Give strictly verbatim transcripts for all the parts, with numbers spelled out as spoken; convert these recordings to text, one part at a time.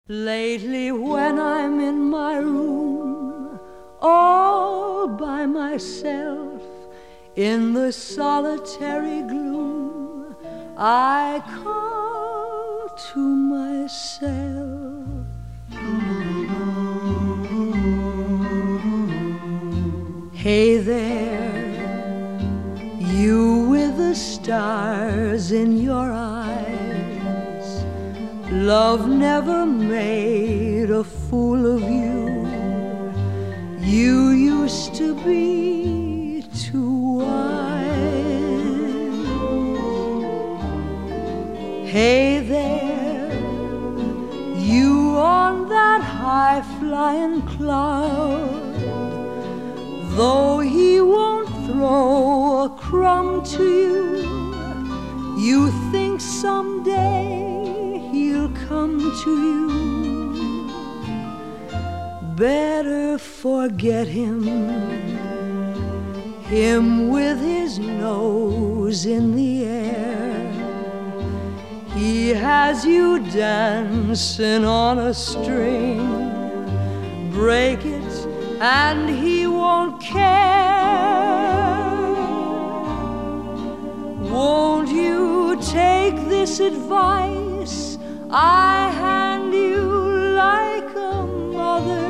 Lately when I'm in my room all by myself in the solitary gloom, I call to myself, hey there, you with the stars in your eyes. Love never made a fool of you. You used to be too wise. Hey there, you on that high-flying cloud. Though he won't throw a crumb to you, you think someday he'll come to you. Better forget him, him with his nose in the air. He has you dancing on a string. Break it and he won't care. Won't you take this advice I hand you like a mother?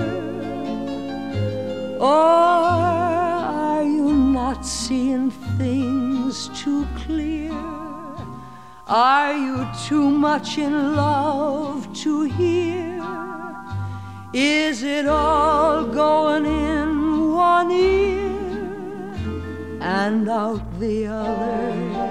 Or are you not seeing things too clear? Are you too much in love to hear? Is it all going in one ear and out the other?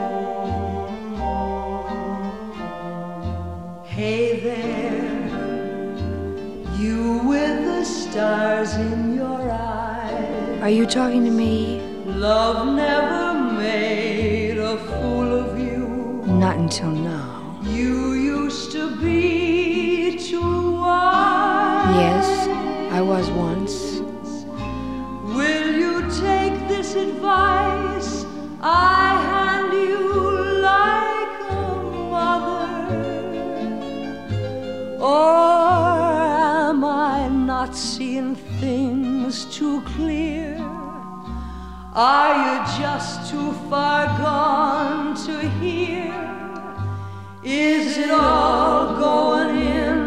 Hey there, you with the stars in your eyes. Are you talking to me? Love never made a fool of you. Not until now. You used to be too wise. Yes, I was once. Will you take this advice I hand you like a mother? Or am I not seeing things too clear? Are you just too far gone to hear? Is it all going in